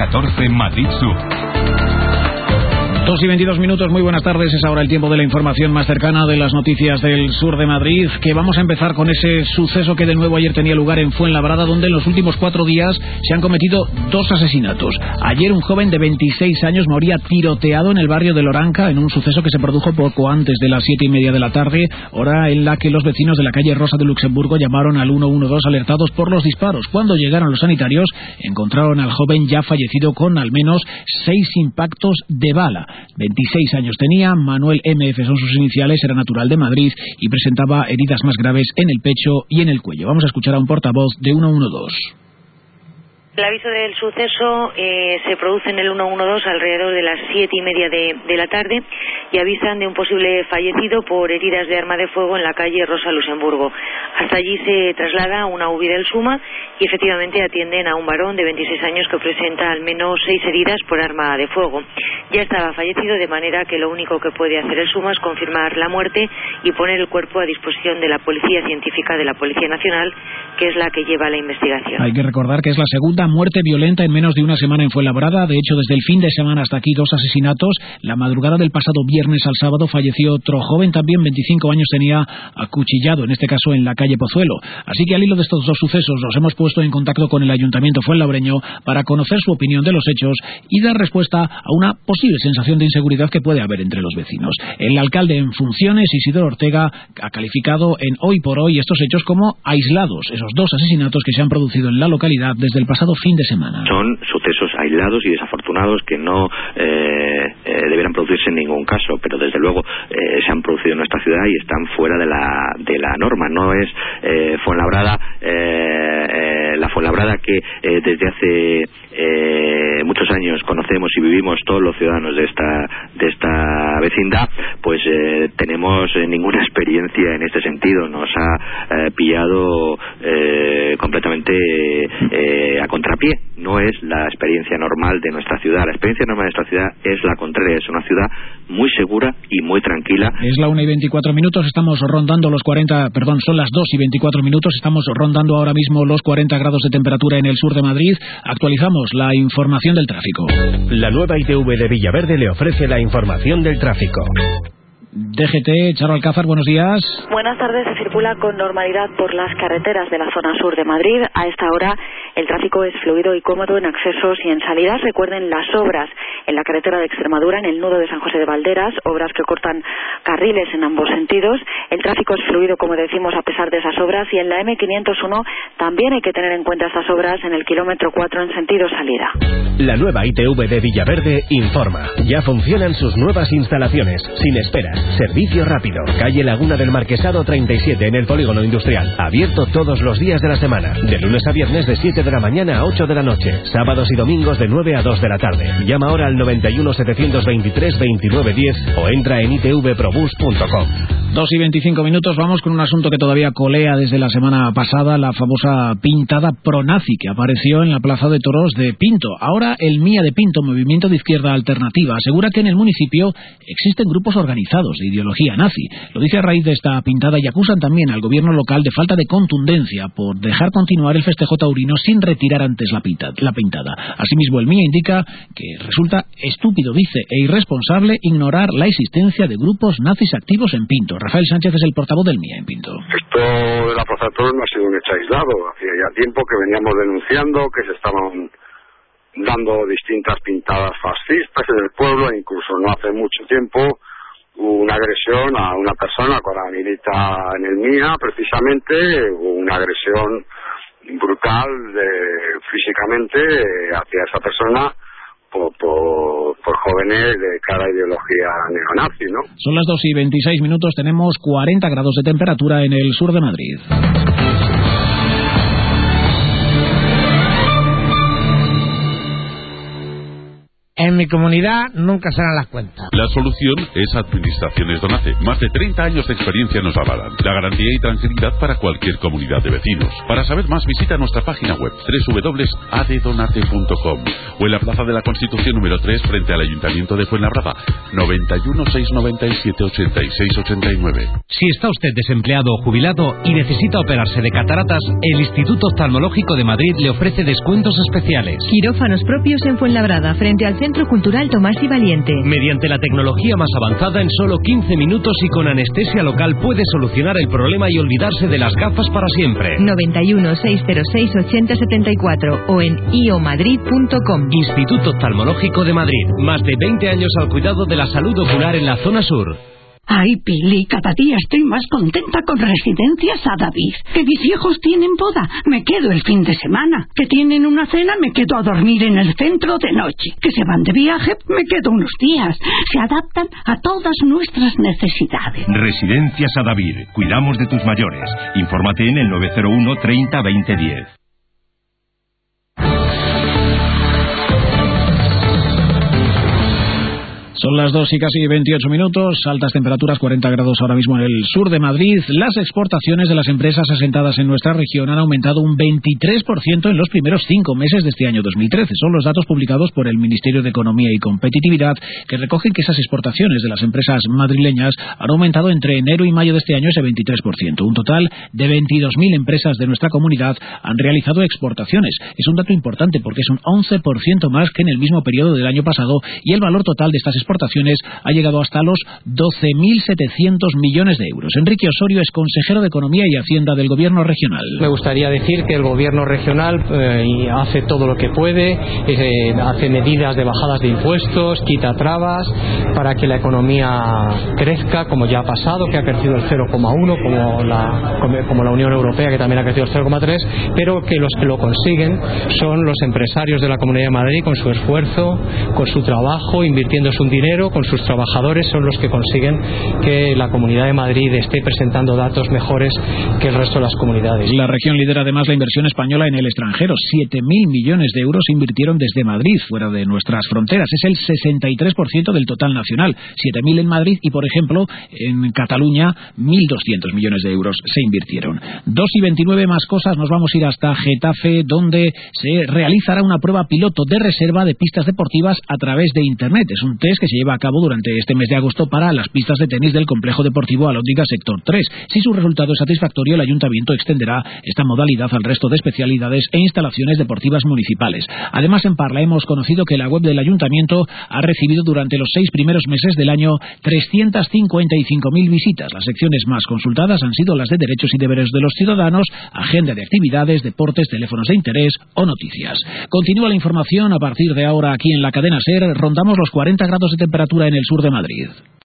A14 Madrid Sur. 2:22, muy buenas tardes, es ahora el tiempo de la información más cercana de las noticias del sur de Madrid, que vamos a empezar con ese suceso que de nuevo ayer tenía lugar en Fuenlabrada, donde en los últimos 4 días se han cometido 2 asesinatos. Ayer un joven de 26 años moría tiroteado en el barrio de Loranca, en un suceso que se produjo poco antes de las 7:30 de la tarde, hora en la que los vecinos de la calle Rosa de Luxemburgo llamaron al 112 alertados por los disparos. Cuando llegaron los sanitarios, encontraron al joven ya fallecido con al menos 6 impactos de bala. 26 años tenía, Manuel MF son sus iniciales, era natural de Madrid y presentaba heridas más graves en el pecho y en el cuello. Vamos a escuchar a un portavoz de 112. El aviso del suceso se produce en el 112 alrededor de las 7:30 de la tarde y avisan de un posible fallecido por heridas de arma de fuego en la calle Rosa Luxemburgo. Hasta allí se traslada una UBI del SUMA y efectivamente atienden a un varón de 26 años que presenta al menos 6 heridas por arma de fuego. Ya estaba fallecido, de manera que lo único que puede hacer el SUMA es confirmar la muerte y poner el cuerpo a disposición de la Policía Científica de la Policía Nacional, que es la que lleva la investigación. Hay que recordar que es la segunda muerte violenta en menos de una semana en Fuenlabrada. De hecho, desde el fin de semana hasta aquí 2 asesinatos. La madrugada del pasado viernes al sábado falleció otro joven, también 25 años tenía, acuchillado, en este caso en la calle Pozuelo. Así que al hilo de estos 2 sucesos nos hemos puesto en contacto con el Ayuntamiento fuenlabreño para conocer su opinión de los hechos y dar respuesta a una posible sensación de inseguridad que puede haber entre los vecinos. El alcalde en funciones, Isidoro Ortega, ha calificado en Hoy por Hoy estos hechos como aislados, esos 2 asesinatos que se han producido en la localidad desde el pasado fin de semana. Son sucesos aislados y desafortunados que no deberán producirse en ningún caso, pero desde luego se han producido en nuestra ciudad y están fuera de la norma. No es Fuenlabrada, la Fuenlabrada que desde hace muchos años conocemos y vivimos todos los ciudadanos de esta vecindad, pues tenemos ninguna experiencia en este sentido. Nos ha pillado completamente a contrapié. No es la experiencia normal de nuestra ciudad. La experiencia normal de nuestra ciudad es la contraria. Es una ciudad muy segura y muy tranquila. Es la 1:24, estamos rondando los 40, perdón, son las 2:24, estamos rondando ahora mismo los 40 grados de temperatura en el sur de Madrid. Actualizamos la información del tráfico. La nueva ITV de Villaverde le ofrece la información del tráfico. DGT, Charo Alcázar, buenos días. Buenas tardes, se circula con normalidad por las carreteras de la zona sur de Madrid. A esta hora el tráfico es fluido y cómodo en accesos y en salidas. Recuerden las obras en la carretera de Extremadura, en el nudo de San José de Valderas, obras que cortan carriles en ambos sentidos. El tráfico es fluido, como decimos, a pesar de esas obras, y en la M501 también hay que tener en cuenta estas obras en el kilómetro 4 en sentido salida. La nueva ITV de Villaverde informa. Ya funcionan sus nuevas instalaciones, sin esperas. Servicio rápido, calle Laguna del Marquesado 37 en el Polígono Industrial. Abierto todos los días de la semana, de lunes a viernes de 7 de la mañana a 8 de la noche. Sábados y domingos de 9 a 2 de la tarde. Llama ahora al 91 723 2910 o entra en itvprobus.com. 2:25, vamos con un asunto que todavía colea desde la semana pasada, la famosa pintada pronazi que apareció en la Plaza de Toros de Pinto. Ahora el MIA de Pinto, Movimiento de Izquierda Alternativa, asegura que en el municipio existen grupos organizados de ideología nazi. Lo dice a raíz de esta pintada y acusan también al gobierno local de falta de contundencia por dejar continuar el festejo taurino sin retirar antes la pintada. Asimismo, el MIA indica que resulta estúpido, dice, e irresponsable ignorar la existencia de grupos nazis activos en Pinto. Rafael Sánchez es el portavoz del MIA en Pinto. Esto de la Plaza de Toros no ha sido un hecho aislado. Hacía ya tiempo que veníamos denunciando que se estaban dando distintas pintadas fascistas en el pueblo, e incluso no hace mucho tiempo hubo una agresión a una persona que ahora milita en el MIA, precisamente, una agresión brutal físicamente hacia esa persona por jóvenes de clara ideología neonazi, ¿no? Son las 2:26, tenemos 40 grados de temperatura en el sur de Madrid. En mi comunidad nunca salen las cuentas. La solución es Administraciones Donace. Más de 30 años de experiencia nos avalan. La garantía y tranquilidad para cualquier comunidad de vecinos. Para saber más, visita nuestra página web www.addonate.com o en la Plaza de la Constitución número 3 frente al Ayuntamiento de Fuenlabrada. 91 697 86 89. Si está usted desempleado o jubilado y necesita operarse de cataratas, el Instituto Oftalmológico de Madrid le ofrece descuentos especiales. Quirófanos propios en Fuenlabrada, frente al Centro Cultural Tomás y Valiente. Mediante la tecnología más avanzada, en solo 15 minutos y con anestesia local puede solucionar el problema y olvidarse de las gafas para siempre. 91 606 8074 o en iomadrid.com. Instituto Oftalmológico de Madrid. Más de 20 años al cuidado de la salud ocular en la zona sur. Ay, Pili, cada día estoy más contenta con Residencias Adavis. Que mis hijos tienen boda, me quedo el fin de semana. Que tienen una cena, me quedo a dormir en el centro de noche. Que se van de viaje, me quedo unos días. Se adaptan a todas nuestras necesidades. Residencias Adavir. Cuidamos de tus mayores. Infórmate en el 901 30 20 10. Son las 2 y casi 28 minutos, altas temperaturas, 40 grados ahora mismo en el sur de Madrid. Las exportaciones de las empresas asentadas en nuestra región han aumentado un 23% en los primeros 5 meses de este año 2013. Son los datos publicados por el Ministerio de Economía y Competitividad, que recogen que esas exportaciones de las empresas madrileñas han aumentado entre enero y mayo de este año ese 23%. Un total de 22.000 empresas de nuestra comunidad han realizado exportaciones. Es un dato importante porque es un 11% más que en el mismo periodo del año pasado, y el valor total de estas exportaciones ha llegado hasta los 12.700 millones de euros. Enrique Osorio es consejero de Economía y Hacienda del Gobierno regional. Me gustaría decir que el Gobierno regional hace todo lo que puede, hace medidas de bajadas de impuestos, quita trabas para que la economía crezca, como ya ha pasado, que ha crecido el 0,1 como la Unión Europea, que también ha crecido el 0,3, pero que los que lo consiguen son los empresarios de la Comunidad de Madrid, con su esfuerzo, con su trabajo, invirtiendo su dinero, con sus trabajadores, son los que consiguen que la Comunidad de Madrid esté presentando datos mejores que el resto de las comunidades. La región lidera además la inversión española en el extranjero. 7.000 millones de euros se invirtieron desde Madrid, fuera de nuestras fronteras. Es el 63% del total nacional. 7.000 en Madrid y, por ejemplo, en Cataluña, 1.200 millones de euros se invirtieron. 2 y 29 más cosas. Nos vamos a ir hasta Getafe, donde se realizará una prueba piloto de reserva de pistas deportivas a través de Internet. Es un test que se lleva a cabo durante este mes de agosto para las pistas de tenis del complejo deportivo Alhóndiga Sector 3. Si su resultado es satisfactorio, el ayuntamiento extenderá esta modalidad al resto de especialidades e instalaciones deportivas municipales. Además, en Parla hemos conocido que la web del ayuntamiento ha recibido durante los 6 primeros meses del año 355.000 visitas. Las secciones más consultadas han sido las de derechos y deberes de los ciudadanos, agenda de actividades, deportes, teléfonos de interés o noticias. Continúa la información a partir de ahora aquí en la cadena SER. Rondamos los 40 grados de temperatura en el sur de Madrid.